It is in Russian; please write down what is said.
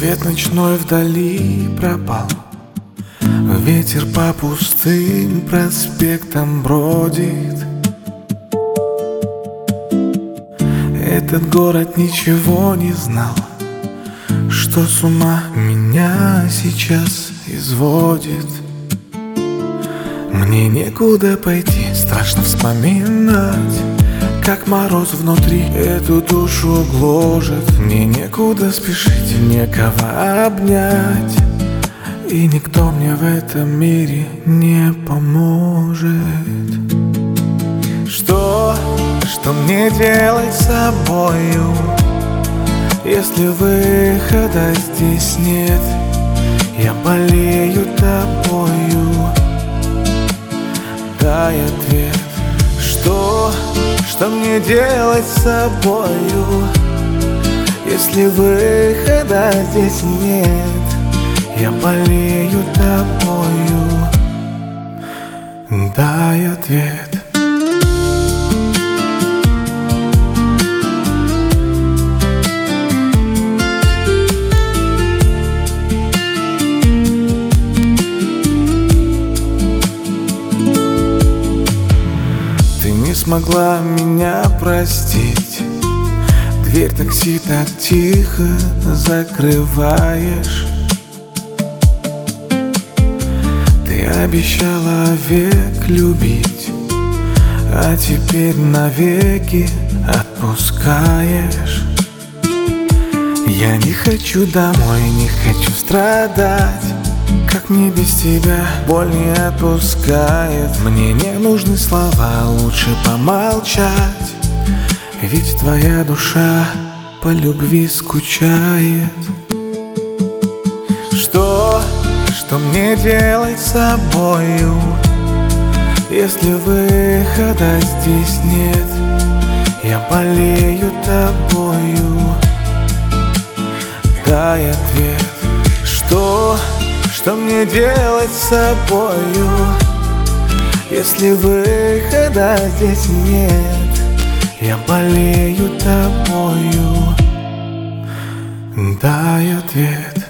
Свет ночной вдали пропал, ветер по пустым проспектам бродит. Этот город ничего не знал, что с ума меня сейчас изводит. Мне некуда пойти, страшно вспоминать, как мороз внутри эту душу гложет. Мне некуда спешить, некого обнять, и никто мне в этом мире не поможет. Что мне делать с собою, если выхода здесь нет? Я болею тобою, дай ответ. Что мне делать с собою, если выхода здесь нет? Я болею тобою, дай ответ. Смогла меня простить, дверь такси так тихо закрываешь. Ты обещала век любить, а теперь навеки отпускаешь. Я не хочу домой, не хочу страдать. Как мне без тебя боль не отпускает. Мне не нужны слова, лучше помолчать, ведь твоя душа по любви скучает. Что мне делать с собою, если выхода здесь нет? Я болею тобою, дай ответ. Что мне делать с собою, если выхода здесь нет? Я болею тобою, дай ответ.